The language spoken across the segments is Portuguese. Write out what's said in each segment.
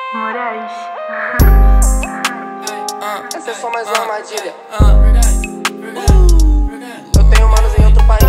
Moraes. Essa é só mais uma armadilha. Eu tenho manos em outro país.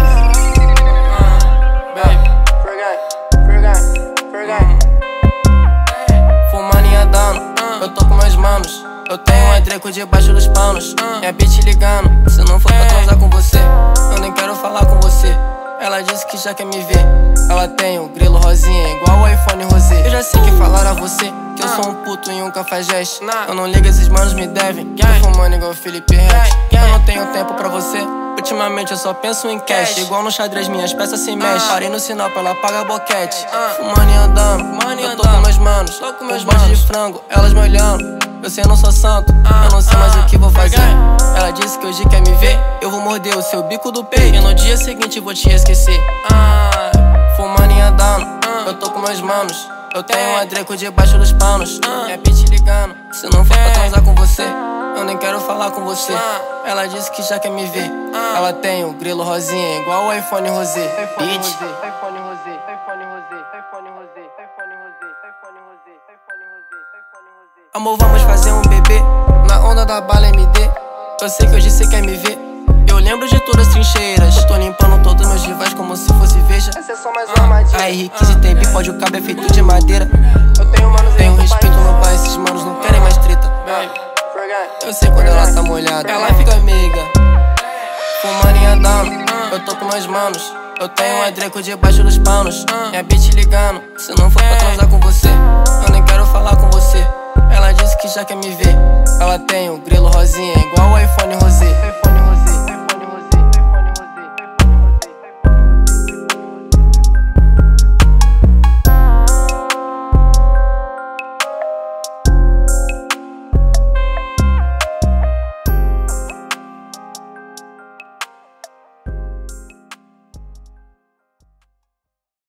Forget. Fumando e andando, eu tô com meus manos. Eu tenho um Draco debaixo dos panos. Minha bitch ligando, se não for pra transar com você, eu nem quero falar com você. Ela disse que já quer me ver. Ela tem o grilo rosinha igual o iPhone rosé. Eu já sei que falaram a você que eu sou um puto e um cafajeste. Eu não ligo, esses manos me devem. Tô fumando igual o Felipe Ret. Eu não tenho tempo pra você. Ultimamente eu só penso em cash. Igual no xadrez minhas peças se mexem. Parei no sinal pra ela pagar boquete. Fumando e andando, eu tô com meus manos. Os bodes de frango, elas me olhando. Eu sei, eu não sou santo, eu não sei mais o que vou fazer. Ela disse que hoje quer me ver, eu vou morder o seu bico do peito e no dia seguinte vou te esquecer. Fumando e andando, eu tô com meus manos. Eu tenho um Draco debaixo dos panos. Minha bitch ligando, se não for pra transar com você, eu nem quero falar com você. Ela disse que já quer me ver. Ela tem o grilo rosinha igual o iPhone rosé. Bitch. Amor, vamos fazer um bebê na onda da bala MD. Eu sei que hoje cê quer me ver. Eu lembro de todas as trincheiras. Eu tô limpando todos meus rivais como se fosse veja. Essa é só mais uma armadilha. A R15 tem bipode, o cabo é feito de madeira. Eu tenho respeito no bar, esses manos não querem mais treta. Eu sei quando ela tá molhada, ela fica amiga. Fumando e andando, eu tô com meus manos. Eu tenho um Draco debaixo dos panos. Minha bitch ligando, se não for pra transar com você, eu nem quero falar com você. Ela disse que já quer me ver. Ela tem o grilo rosinha igual o iPhone rosé.